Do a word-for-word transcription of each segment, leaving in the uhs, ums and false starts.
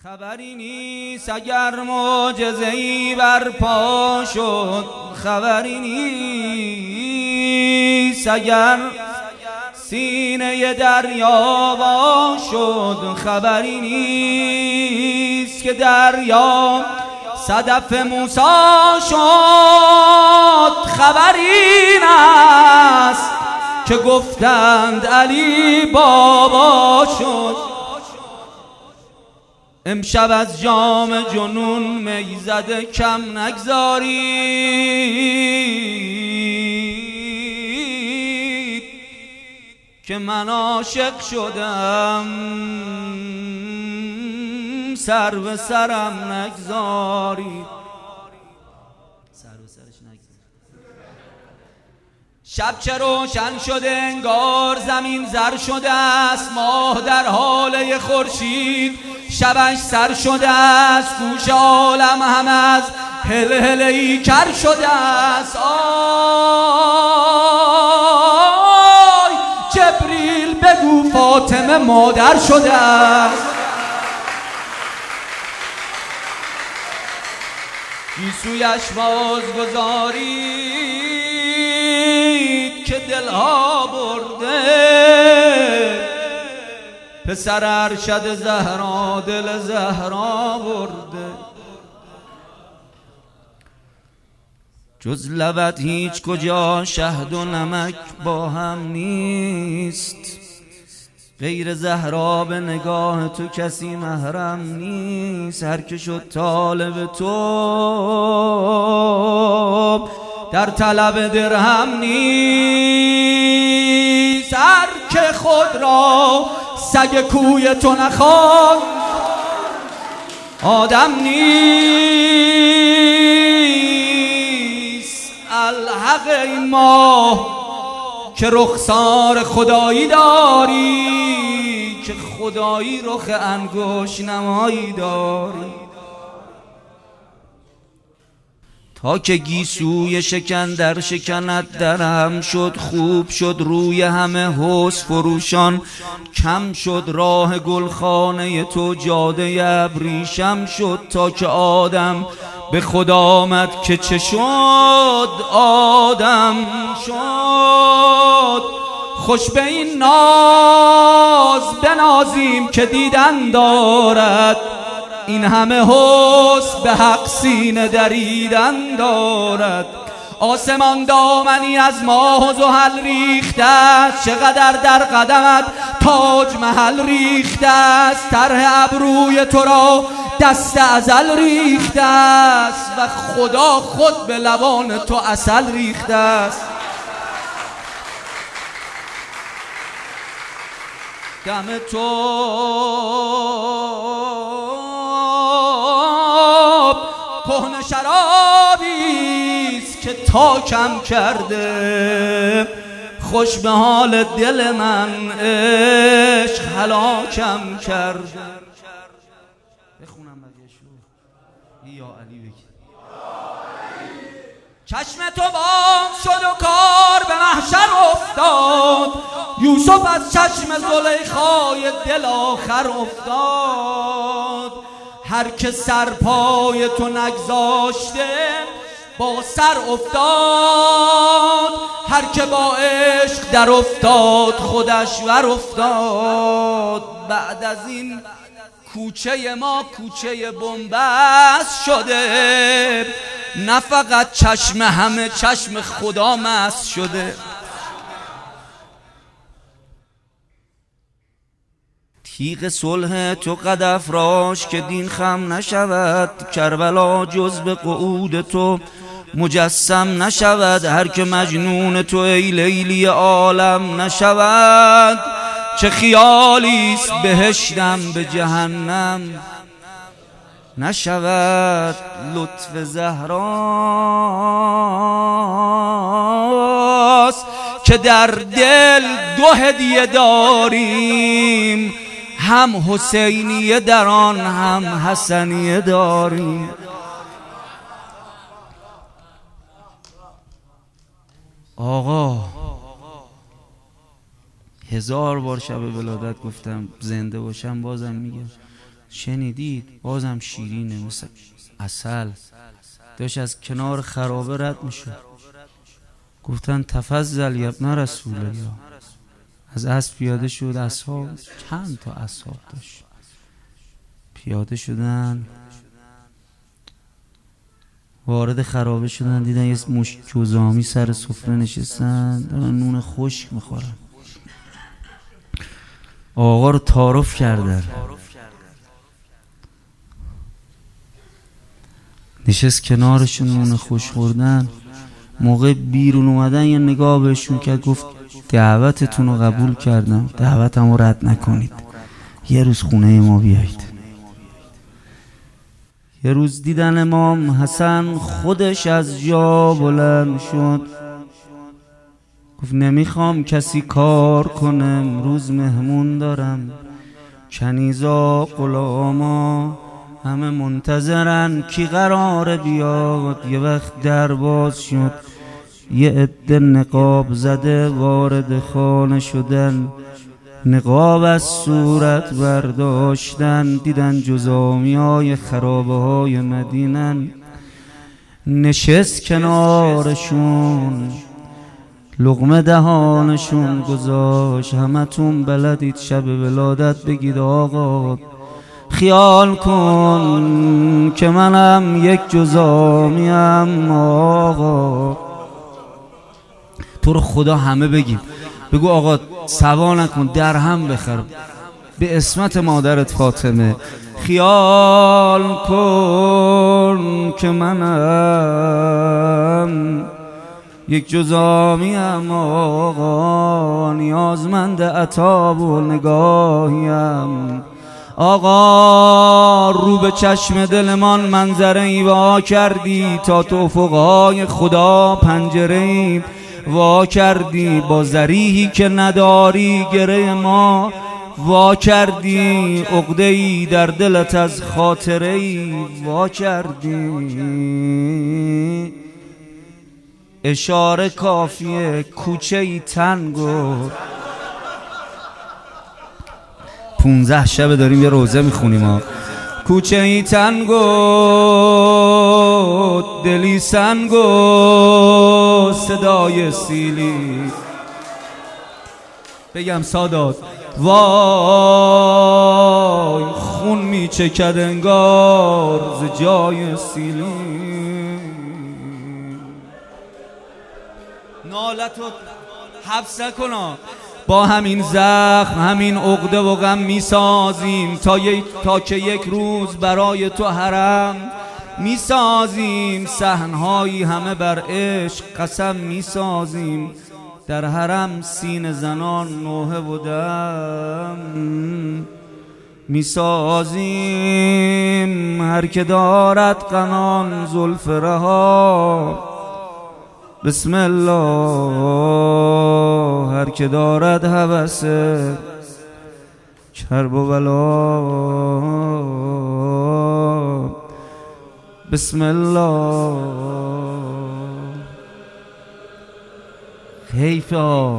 خبری نیست اگر معجزه‌ای برپا شد، خبری نیست اگر سینه دریا وا شد، خبری نیست که دریا صدف موسی شد، خبری این است که گفتند علی بابا شد. امشب از جام جنون می زده کم نگذارید که من عاشق شدم، سر به سرم نگذارید، سر به سرش نگذارید. شب چه روشن شده انگار زمین زر شده است، ماه در حاله خورشید شبش سر شده است، گوش عالم هم از هل هله‌ای کر شده است. آی جبریل بگو فاطمه مادر شده است. گیسویش باز گذارید که دلها برده، پسر ارشد زهرا دل زهرا برده. جز لبت هیچ کجا شهد و نمک با هم نیست، غیر زهرا به نگاه تو کسی محرم نیست. هر که شد طالب تو در طلب درهم نیست، هر که خود را سگ کوی تو نخواند آدم نیست. الحق این ماه که رخسار خدایی داری، که خدایی رخ انگشت نمایی داری. تا که گیسوی شکن در شکنت درهم شد، خوب شد روی همه حسن فروشان کم شد، راه گلخانه تو جاده ابریشم شد. تا که آدم به خدا آمد که چه شد، آدم شد. خوش به این ناز بنازیم که دیدن دارد، این همه حسن به حق سینه دریدن دارد. آسمان دامنی از ماه و زحل ریخته است، چقدر در قدمت تاج محل ریخته است. طرح ابروی تو را دست ازل ریخته است و خدا خود به لبان تو عسل ریخته است. دم تو کهنه شرابیست که تا کم کرده، خوش به حال دل من عشق هلاکم کرده. بخونم بقیه‌شو یا علی بگی. چشم تو باز شد و کار به محشر افتاد، یوسف از چشم زلیخای دل آخر افتاد. هر که سر پای تو نگذاشته با سر افتاد، هر که با عشق در افتاد خودش ور افتاد. بعد از این کوچه ما کوچه بنبست شده، نه فقط چشم همه چشم خدا مست شده. تیغ صلح تو قد افراش که دین خم نشود، کربلا جز به قعود تو مجسم نشود. هر که مجنون تو ای لیلی عالم نشود، چه خیالیست بهشتم به جهنم نشود. لطف زهراست که در دل دو هدیه داریم، هم حسینیه در آن هم حسنیه داریم. آقا هزار بار شب ولادت گفتم، زنده باشم بازم میگم شنیدید؟ بازم شیرینه مثل عسل. داشت از کنار خرابه رد میشه، گفتن تفضل یا ابن رسول الله. از اسب پیاده شد، اصحاب چند تا اصحاب داشت، پیاده شدن وارد خرابه شدن، دیدن یه مشت جزامی سر سفره نشستن دارن نون خشک میخورن. آقا رو تعارف کردن، نشست کنارشون نون خوش خوردن. موقع بیرون اومدن یه نگاه بهشون کرد، گفت دعوتتون رو قبول کردم، دعوتم رو رد نکنید، یه روز خونه ما بیایید. یه روز دیدن امام حسن خودش از جا بلند شد، گفت نمیخوام کسی کار کنه، امروز مهمون دارم، کنیزا غلاما همه منتظرن کی قراره بیاد. یه وقت در باز شد، یه عده نقاب زده وارد خانه شدن، نقاب از صورت برداشتن، دیدن جزامی های خرابه های مدینن. نشست کنارشون، لقمه دهانشون گذاشت. همتون بلدید شب ولادت بگید آقا خیال کن که منم یک جزامیم. آقا تو رو خدا همه بگیم، بگو آقا سوا نکن، درهم بخر به اسمت مادرت فاطمه. خیال کن که منم یک جزامیم آقا، نیازمند عطا و نگاهیم. آقا رو به چشم دلمان منظره ای وا کردی، تا تو افقهای خدا پنجره ای وا کردی. با ذریحی که نداری گره ما وا کردی، عقده ای در دلت از خاطره ای وا کردی. اشاره کافیه، کوچه ای تنگ و پونزه شبه داریم یه روزه میخونیم ها. کوچه ای تنگ و دلی سنگ و صدای سیلی. بگم سادات وای خون میچکد انگار ز جای سیلی. نالتو حبس کنا، با همین زخم همین عقده و غم میسازیم تا, تا که یک روز برای تو حرم میسازیم. صحنهایی همه بر عشق قسم میسازیم، در حرم سینه زنان نوحه و دم میسازیم. هر که دارد قنان زلف رها بسم الله، هر که دارد هوس کرب و بلا بسم الله. حیفا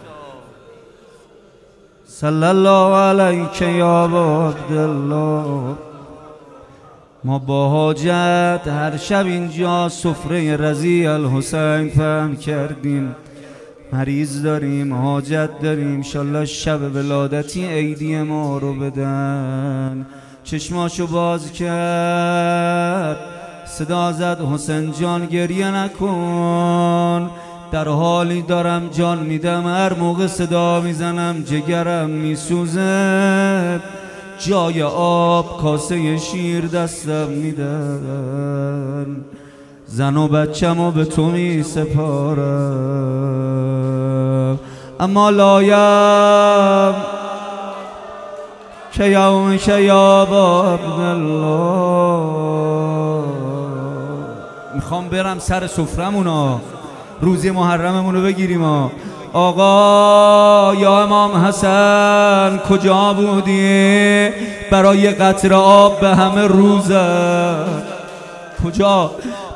صلی الله علیک یا ابا عبدالله. ما با حاجت هر شب اینجا سفره رضی الحسین پهن کردیم، مریض داریم، حاجت داریم، انشالله شب ولادتی عیدی ما رو بدن. چشماشو باز کرد، صدا زد حسین جان گریه نکن، در حالی دارم جان میدم، هر موقع صدا میزنم جگرم میسوزه، جای آب کاسه شیر دستم میدن، زن و بچه‌مو به تو می سپارم. اما لایم که یوم که یا ابا عبدالله، میخوام برم سر سفرمونا روزی محرممونو بگیریم ها. آقا یا امام حسن کجا بودی برای قطره آب به همه روزت؟ کجا؟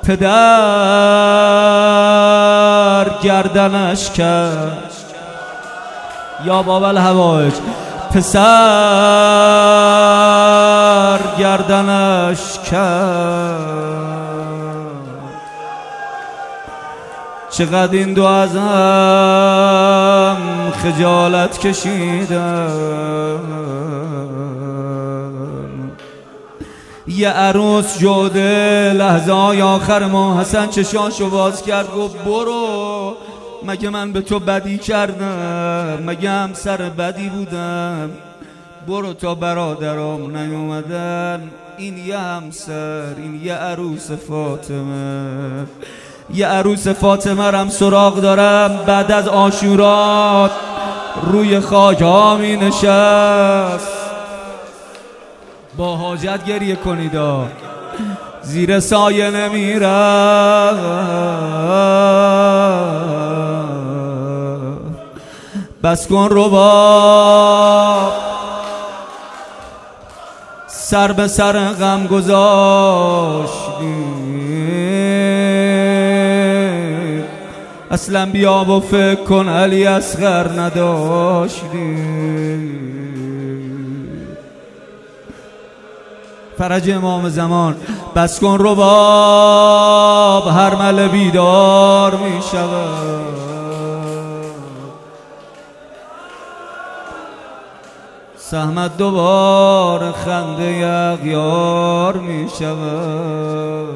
پدر گردنش کرد یا باب الحوائج، پسر بر گردنش کرد، چقدر این دو از هم خجالت کشیدن. یه عروس جوده لحظه های آخر ما حسن چشاشو باز کرد، گفت برو، مگه من به تو بدی کردم؟ مگه همسر بدی بودم؟ برو تا برادرام نیومدن. این یه همسر، این یه عروس فاطمه. یه عروس فاطمه رم سراغ دارم. بعد از عاشورا روی خاک ها می نشست. با حاجت گریه کنیدا، زیر سایه نمیرم. بس کن رباب، سر به سر غم گذاشتی. اصلا بیا و فکر کن علی اصغر نداشتی. فرج امام زمان. بس کن رباب، هر مل بیدار می شود. سهمت دوباره خنده اغیار می شود.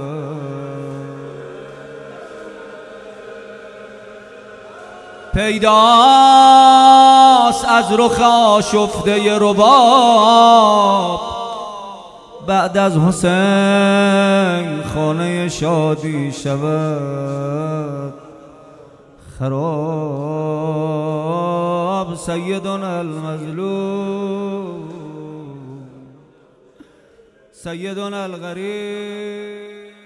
پیداست از رخ آشفته رباب، بعد از حسین خانه شادی شود. خراب سیدنا المظلوم، سیدنا الغریب.